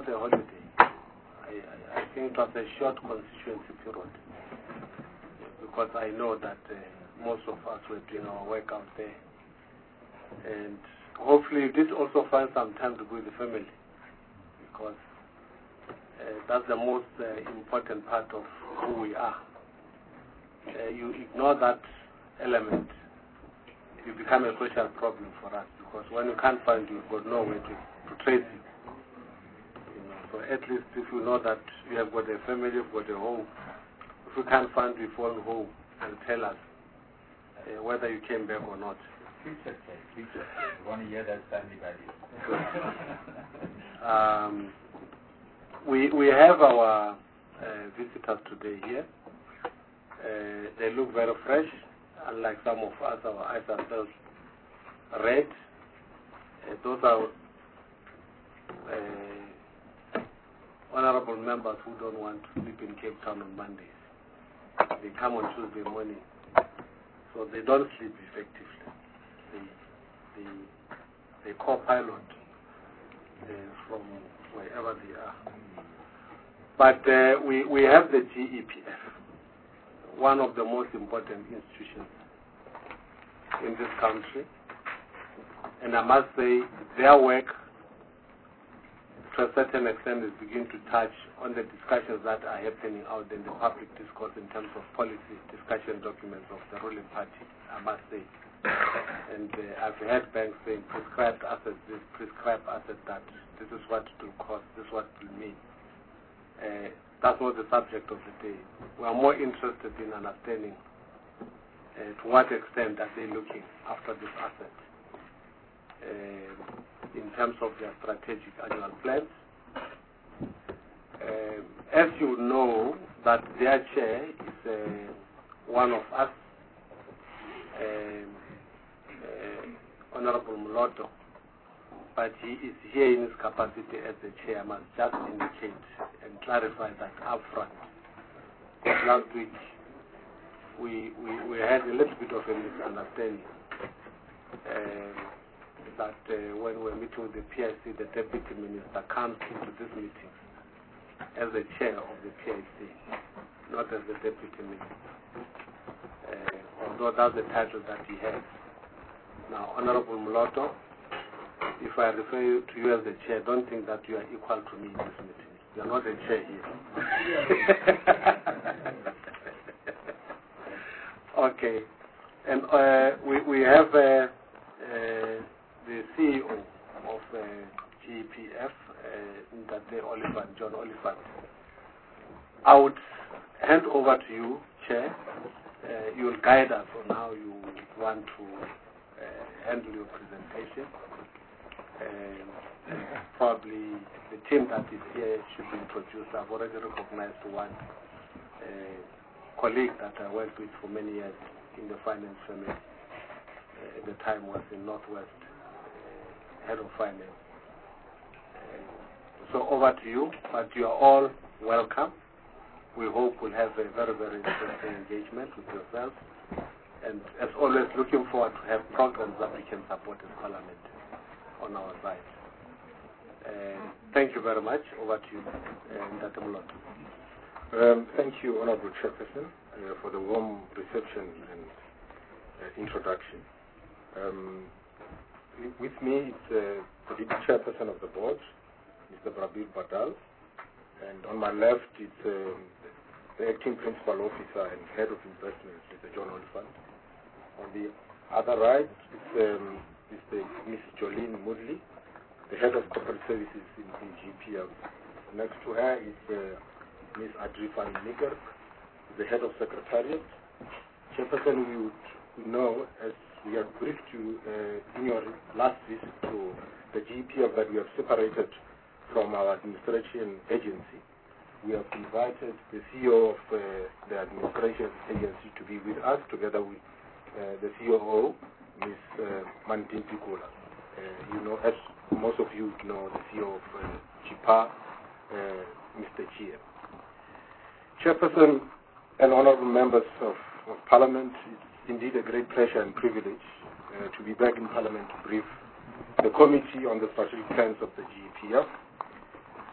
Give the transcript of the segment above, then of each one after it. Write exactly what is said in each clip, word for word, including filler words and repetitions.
not a holiday. I, I, I think it was a short constituency period, because I know that uh, most of us were doing our work out there. And hopefully you did also find some time to be with the family, because uh, that's the most uh, important part of who we are. Uh, you ignore that element, you become a social problem for us, because when you can't find you, you've got nowhere to, to trace you. You know, so at least if you know that you have got a family, you've got a home, if you can't find you, phone home and tell us uh, whether you came back or not. Future, future. One year that's family value. um, we we have our uh, visitors today here. Uh, they look very fresh, unlike some of us. Our eyes are still red. Uh, those are uh, honorable members who don't want to sleep in Cape Town on Mondays. They come on Tuesday morning, so they don't sleep effectively. They, they, they co-pilot uh, from wherever they are. But uh, we, we have the G E P F, one of the most important institutions in this country. And I must say, their work, to a certain extent, is beginning to touch on the discussions that are happening out in the public discourse in terms of policy discussion documents of the ruling party, I must say. And uh, I've heard banks saying prescribed assets this, prescribed assets that, this is what it will cost, this is what it will mean. Uh, that's not the subject of the day. We are more interested in understanding uh, to what extent are they looking after this asset uh, in terms of their strategic annual plans. Uh, as you know, that their chair is uh, one of us, uh, uh, Honorable Moloto, but he is here in his capacity as the chair. I must just indicate and clarify that up front. Because last week we, we, we had a little bit of a misunderstanding uh, that uh, when we were meeting with the P I C, the Deputy Minister comes into this meeting as the chair of the P I C, not as the Deputy Minister, uh, although that's the title that he has. Now, Honorable Moloto, if I refer you to you as the chair, don't think that you are equal to me in this meeting. You are not a chair here. Okay. And uh, we, we have uh, uh, the C E O of uh, G E P F, uh, Ndate Oliphant, John Oliphant. I would hand over to you, Chair. Uh, you will guide us on how you want to uh, handle your presentation. Uh, probably the team that is here should be introduced. I've already recognized one uh, colleague that I worked with for many years in the finance family. Uh, at the time was in Northwest, uh, head of finance. Uh, so over to you, but you are all welcome. We hope we'll have a very, very interesting engagement with yourselves. And as always, looking forward to have programs that we can support as Parliament on our side. Uh, thank you very much. Over to you, Ndate Moloto. Um, thank you, Honorable Chairperson, uh, for the warm reception and uh, introduction. Um, with me is uh, the Deputy Chairperson of the Board, Mister Brabir Badal, and on my left is um, the Acting Principal Officer and Head of Investments, Mister John Oliphant. On the other right is um, Mister Missus Jolene Moodley, the Head of Corporate Services in, in G P F. Next to her is uh, Miz Adri van Nicker, the Head of Secretariat. Chairperson, we would know, as we have briefed you uh, in your last visit to the G P F, that we have separated from our administration agency. We have invited the C E O of uh, the administration agency to be with us, together with uh, the C O O, Miz Uh, Mantin Pikula. Uh, you know, as most of you know, the C E O of uh, G P A, uh, Mister Chia. Chairperson and honorable members of, of Parliament, it's indeed a great pleasure and privilege uh, to be back in Parliament to brief the Committee on the Strategic Plans of the G E P F.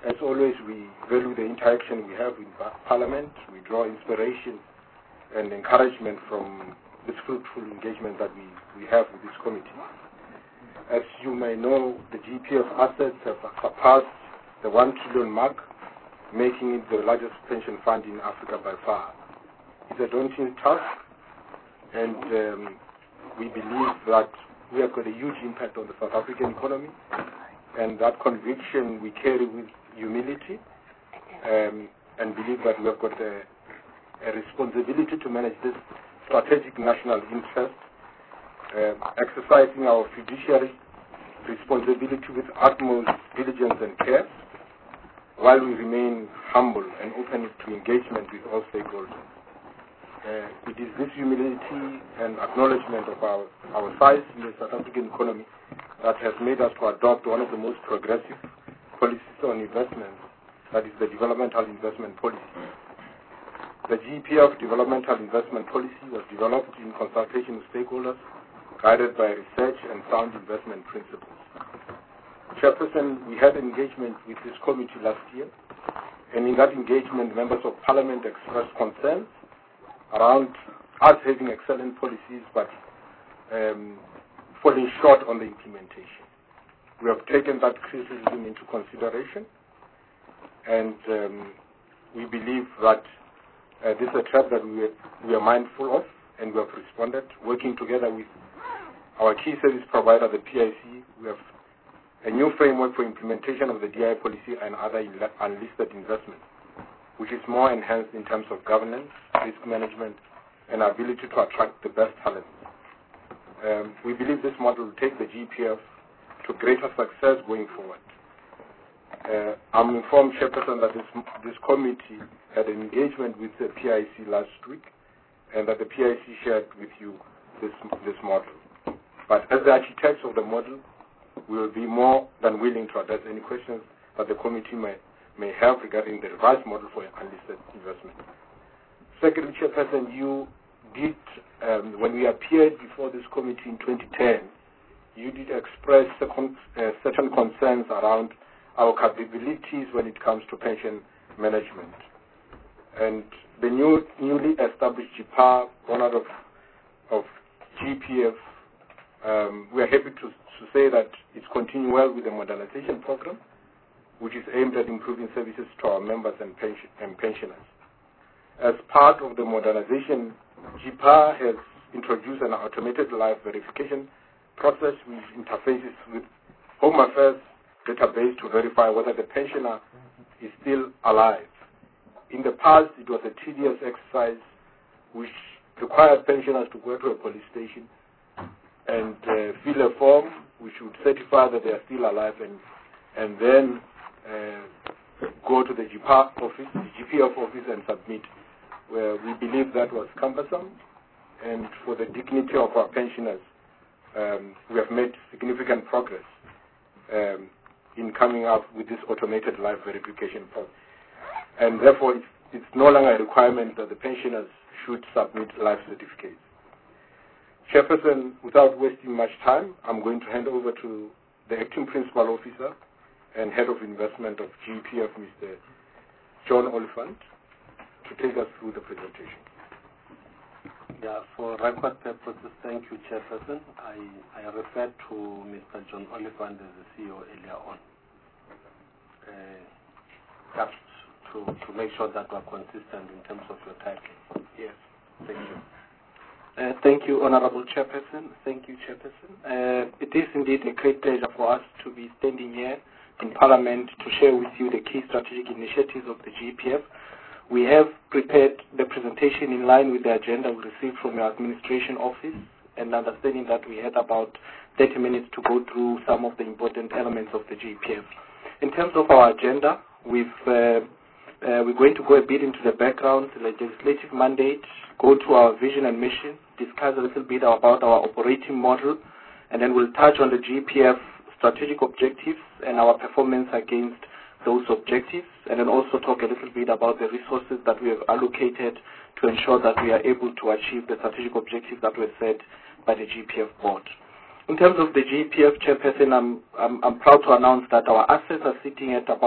As always, we value the interaction we have with Parliament. We draw inspiration and encouragement from this fruitful engagement that we, we have with this committee. As you may know, the G P F assets have surpassed the one trillion mark, making it the largest pension fund in Africa by far. It's a daunting task, and um, we believe that we have got a huge impact on the South African economy, and that conviction we carry with humility, um, and believe that we have got a, a responsibility to manage this strategic national interest, uh, exercising our fiduciary responsibility with utmost diligence and care, while we remain humble and open to engagement with all stakeholders. Uh, it is this humility and acknowledgement of our, our size in the South African economy that has made us to adopt one of the most progressive policies on investment, that is the developmental investment policy. The G P F developmental investment policy was developed in consultation with stakeholders, guided by research and sound investment principles. Chairperson, we had engagement with this committee last year, and in that engagement, members of Parliament expressed concerns around us having excellent policies but um, falling short on the implementation. We have taken that criticism into consideration, and um, we believe that uh, this is a trap that we are, we are mindful of, and we have responded, working together with our key service provider, the P I C. We have a new framework for implementation of the D I policy and other unlisted investments, which is more enhanced in terms of governance, risk management, and ability to attract the best talent. Um, we believe this model will take the G P F to greater success going forward. Uh, I'm informed, Chairperson, that this, this committee had an engagement with the P I C last week, and that the P I C shared with you this, this model. But as the architects of the model, we will be more than willing to address any questions that the committee may, may have regarding the revised model for unlisted investment. Secondly, Chairperson, you did, um, when we appeared before this committee in twenty ten, you did express second, uh, certain concerns around our capabilities when it comes to pension management. And the new, newly established G P A, one out of, of G P F, um, we are happy to, to say that it's continuing well with the modernization program, which is aimed at improving services to our members and, pension, and pensioners. As part of the modernization, G P A has introduced an automated life verification process which interfaces with Home Affairs database to verify whether the pensioner is still alive. In the past, it was a tedious exercise which required pensioners to go to a police station and uh, fill a form which would certify that they are still alive, and and then uh, go to the G P A office, the G P F office, and submit. Where we believe that was cumbersome, and for the dignity of our pensioners, um, we have made significant progress um, in coming up with this automated life verification form. And therefore, it's, it's no longer a requirement that the pensioners should submit life certificates. Chairperson, without wasting much time, I'm going to hand over to the Acting Principal Officer and Head of Investment of G P F, Mister John Oliphant, to take us through the presentation. Yeah, for record purposes, thank you, Chairperson. I, I referred to Mister John Oliphant as the C E O earlier on. Uh, just to, to make sure that we're consistent in terms of your title. Yes. Thank you. Uh, thank you, Honorable Chairperson. Thank you, Chairperson. Uh, it is indeed a great pleasure for us to be standing here in Parliament to share with you the key strategic initiatives of the G P F. We have prepared the presentation in line with the agenda we received from your administration office, and understanding that we had about thirty minutes to go through some of the important elements of the G P F. In terms of our agenda, we've, uh, uh, we're going to go a bit into the background, the legislative mandate, go to our vision and mission, discuss a little bit about our operating model, and then we'll touch on the G P F strategic objectives and our performance against those objectives, and then also talk a little bit about the resources that we have allocated to ensure that we are able to achieve the strategic objectives that were set by the G P F board. In terms of the G P F, Chairperson, I'm, I'm, I'm proud to announce that our assets are sitting at about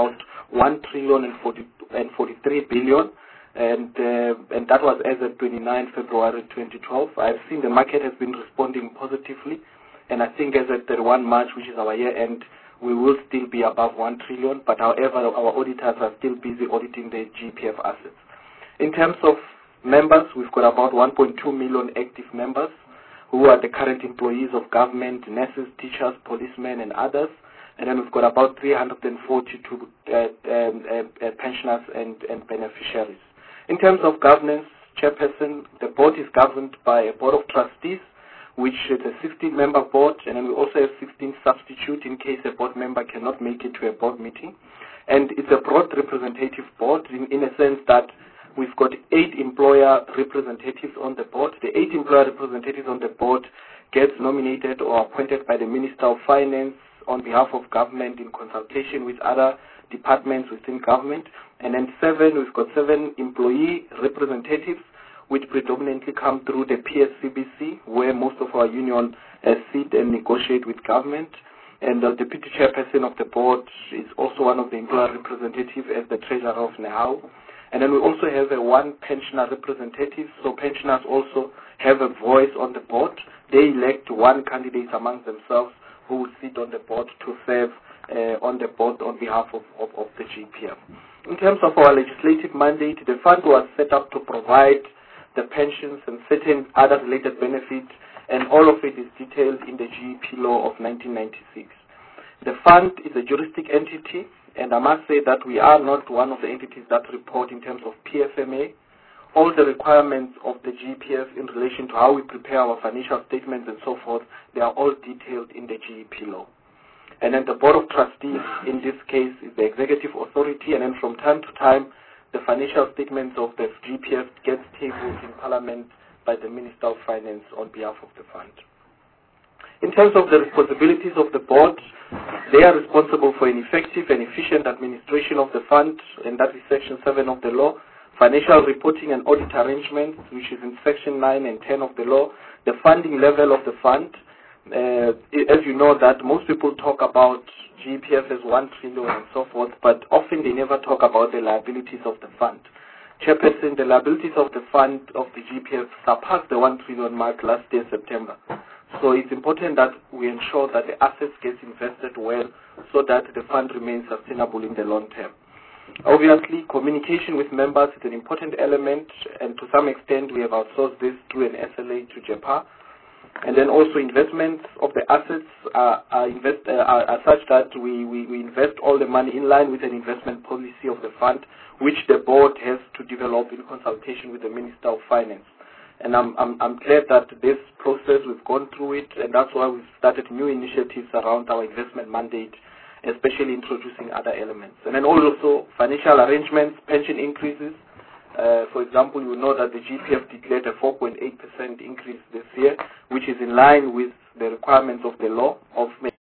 one trillion and forty-three billion, and uh, and that was as of twenty-ninth February twenty twelve. I've seen the market has been responding positively, and I think as at thirty-first March, which is our year end, we will still be above one trillion, but however, our auditors are still busy auditing the G P F assets. In terms of members, we've got about one point two million active members who are the current employees of government, nurses, teachers, policemen, and others. And then we've got about three hundred forty-two uh, um, uh, pensioners and, and beneficiaries. In terms of governance, Chairperson, the board is governed by a board of trustees, which is a sixteen member board, and then we also have sixteen substitutes in case a board member cannot make it to a board meeting. And it's a broad representative board in, in a sense that we've got eight employer representatives on the board. The eight employer representatives on the board gets nominated or appointed by the Minister of Finance on behalf of government in consultation with other departments within government. And then seven, we've got seven employee representatives, which predominantly come through the P S C B C, where most of our union uh, sit and negotiate with government. And the deputy chairperson of the board is also one of the employer representatives as the treasurer of NEHAWU. And then we also have a one pensioner representative, so pensioners also have a voice on the board. They elect one candidate among themselves who will sit on the board to serve uh, on the board on behalf of, of, of the G P F. In terms of our legislative mandate, the fund was set up to provide the pensions and certain other related benefits, and all of it is detailed in the G E P law of nineteen ninety-six. The fund is a juristic entity, and I must say that we are not one of the entities that report in terms of P F M A. All the requirements of the G P F in relation to how we prepare our financial statements and so forth, they are all detailed in the G E P law. And then the Board of Trustees, in this case, is the executive authority, and then from time to time, the financial statements of the G P F gets tabled in Parliament by the Minister of Finance on behalf of the fund. In terms of the responsibilities of the board, they are responsible for an effective and efficient administration of the fund, and that is Section seven of the law. Financial reporting and audit arrangements, which is in Section nine and ten of the law. The funding level of the fund. Uh, as you know that most people talk about G P F as one trillion and so forth, but often they never talk about the liabilities of the fund. Chairperson, the liabilities of the fund of the G P F surpassed the one trillion mark last year, September. So it's important that we ensure that the assets get invested well so that the fund remains sustainable in the long term. Obviously, communication with members is an important element, and to some extent we have outsourced this through an S L A to J P A. And then also investments of the assets are, are, invest, uh, are, are such that we, we, we invest all the money in line with an investment policy of the fund, which the board has to develop in consultation with the Minister of Finance. And I'm, I'm, I'm glad that this process, we've gone through it, and that's why we've started new initiatives around our investment mandate, especially introducing other elements. And then also financial arrangements, pension increases. Uh, for example, you know that the G P F declared a four point eight percent increase this year, which is in line with the requirements of the law of